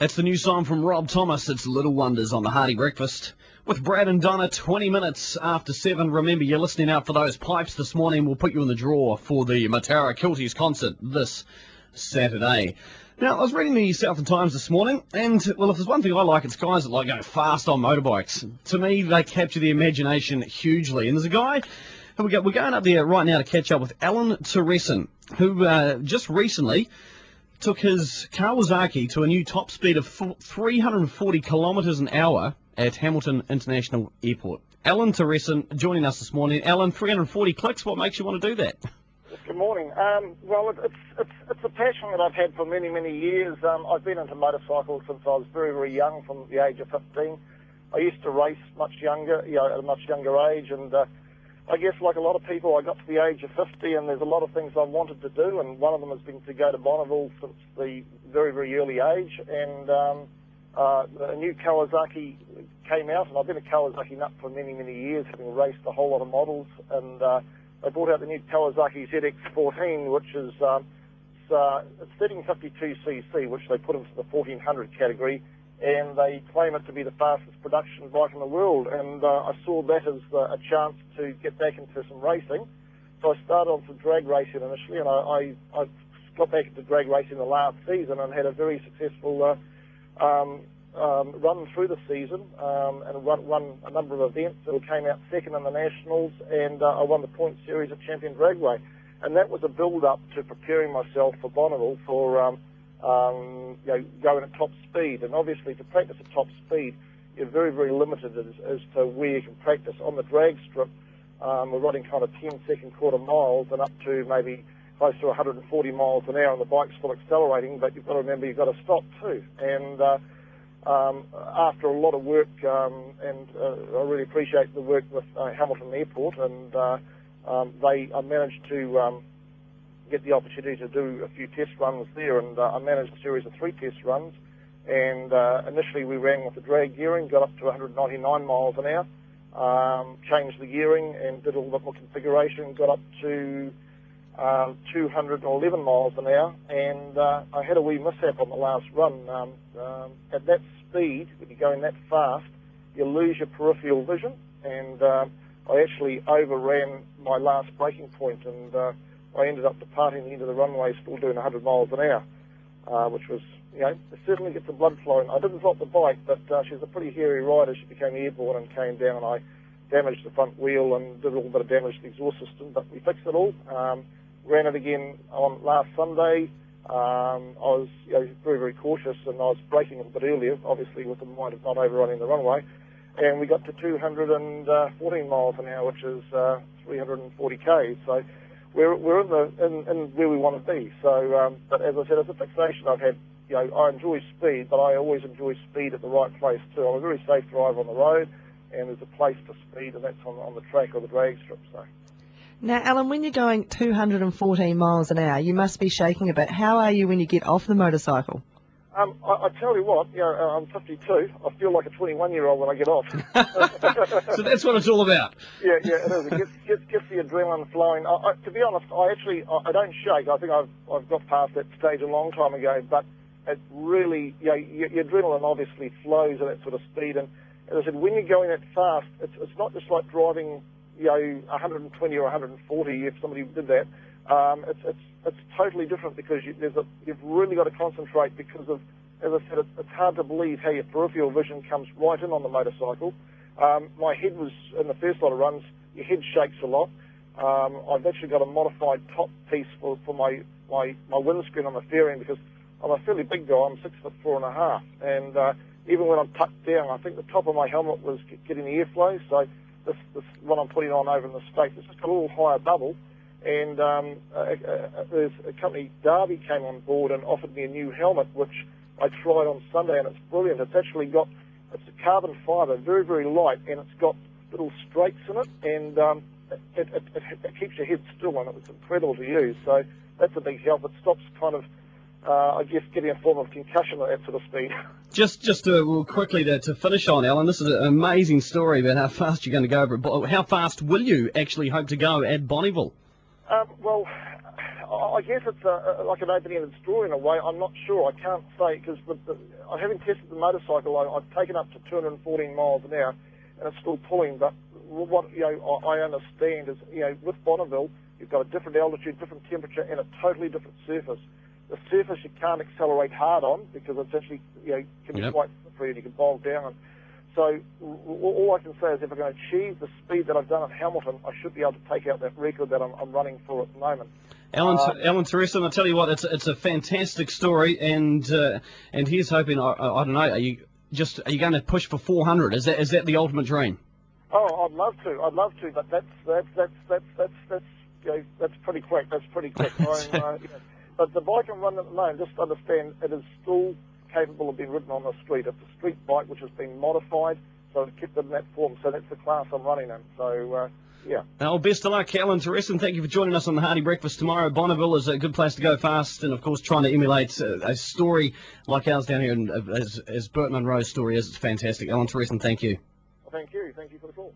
That's the new song from Rob Thomas. It's Little Wonders on the Hardy Breakfast. With Brad and Donna, 20 minutes after 7. Remember, you're listening out for those pipes this morning. We'll put you in the draw for the Matara Kilties concert this Saturday. Now, I was reading the Southern Times this morning, and, well, if there's one thing I like, it's guys that like going fast on motorbikes. To me, they capture the imagination hugely. And there's a guy, we're going up there right now to catch up with Alan Teresin, who just recently took his Kawasaki to a new top speed of 340 kilometres an hour at Hamilton International Airport. Alan Teresin joining us this morning. Alan, 340 clicks, what makes you want to do that? Good morning. Well, it's a passion that I've had for many, many years. I've been into motorcycles since I was very, very young, from the age of 15. I used to race much younger, at a much younger age, and I guess like a lot of people, I got to the age of 50 and there's a lot of things I wanted to do, and one of them has been to go to Bonneville since the very, very early age, and a new Kawasaki came out, and I've been a Kawasaki nut for many, many years, having raced a whole lot of models, and they brought out the new Kawasaki ZX14, which is it's 1352cc, which they put into the 1400 category, and they claim it to be the fastest production bike in the world. And I saw that as a chance to get back into some racing. So I started on some drag racing initially, and I got back into drag racing the last season and had a very successful run through the season, and won a number of events. So I came out second in the Nationals, and I won the point series at Champion Dragway. And that was a build-up to preparing myself for Bonneville for going at top speed. And obviously, to practice at top speed, you're very, very limited as to where you can practice. On the drag strip, we're riding kind of 10-second quarter miles and up to maybe close to 140 miles an hour, and the bike's still accelerating, but you've got to remember you've got to stop too. And after a lot of work, and I really appreciate the work with Hamilton Airport, and I managed to get the opportunity to do a few test runs there, and I managed a series of 3 test runs, and initially we ran with the drag gearing, got up to 199 miles an hour, changed the gearing and did a little bit more configuration, got up to 211 miles an hour, and I had a wee mishap on the last run. At that speed, when you're going that fast, you lose your peripheral vision, and I actually overran my last braking point, and I ended up departing the end of the runway still doing 100 miles an hour, which was, it certainly gets the blood flowing. I didn't drop the bike, but she was a pretty hairy rider. She became airborne and came down, and I damaged the front wheel and did a little bit of damage to the exhaust system, but we fixed it all. Ran it again on last Sunday. I was very, very cautious, and I was braking a little bit earlier, obviously with the mind of not overrunning the runway, and we got to 214 miles an hour, which is 340 k's. So we're in where we want to be. So, but as I said, it's a fixation I've had. I enjoy speed, but I always enjoy speed at the right place too. I'm a very safe driver on the road, and there's a place for speed, and that's on the track or the drag strip. So. Now, Alan, when you're going 214 miles an hour, you must be shaking a bit. How are you when you get off the motorcycle? I tell you what, I'm 52. I feel like a 21-year-old when I get off. So that's what it's all about. Yeah, it is. It gets the adrenaline flowing. To be honest, I don't shake. I think I've got past that stage a long time ago, but it really, your adrenaline obviously flows at that sort of speed. And as I said, when you're going that fast, it's not just like driving 120 or 140 if somebody did that. It's totally different because you've really got to concentrate because of, as I said, it's hard to believe how your peripheral vision comes right in on the motorcycle. My head was, in the first lot of runs, your head shakes a lot. I've actually got a modified top piece for my windscreen on the fairing because I'm a fairly big guy. I'm 6'4.5", and even when I'm tucked down, I think the top of my helmet was getting the airflow. So this one I'm putting on over in the States, it's just got a little higher bubble. And there's a company, Derby, came on board and offered me a new helmet, which I tried on Sunday, and it's brilliant. It's a carbon fibre, very, very light, and it's got little strakes in it, and it keeps your head still, and it's incredible to use. So that's a big help. It stops kind of, I guess, getting a form of concussion at that sort of speed. Just quickly to finish on, Alan, this is an amazing story about how fast you're going to go over it. How fast will you actually hope to go at Bonneville? Well, I guess it's like an open-ended story in a way. I'm not sure. I can't say because I haven't tested the motorcycle. I've taken up to 214 miles an hour, and it's still pulling. But what I understand is, with Bonneville, you've got a different altitude, different temperature, and a totally different surface. The surface you can't accelerate hard on because it's actually can be quite slippery and you can boil down. So all I can say is if I'm going to achieve the speed that I've done at Hamilton, I should be able to take out that record that I'm running for at the moment. Alan Teresa, I'll tell you what, it's a fantastic story, and here's hoping. I don't know. Are you going to push for 400? Is that the ultimate dream? Oh, I'd love to, but that's pretty quick. That's pretty quick. But the bike I'm running at the moment, just understand, it is still capable of being ridden on the street. It's a street bike which has been modified, so it's kept in that form. So that's the class I'm running in. So, yeah. Well, best of luck, Alan Teresa, and thank you for joining us on the Hardy Breakfast tomorrow. Bonneville is a good place to go fast, and of course trying to emulate a story like ours down here, and as Bert Munro's story is. It's fantastic. Alan Teresa, thank you. Well, thank you. Thank you for the call.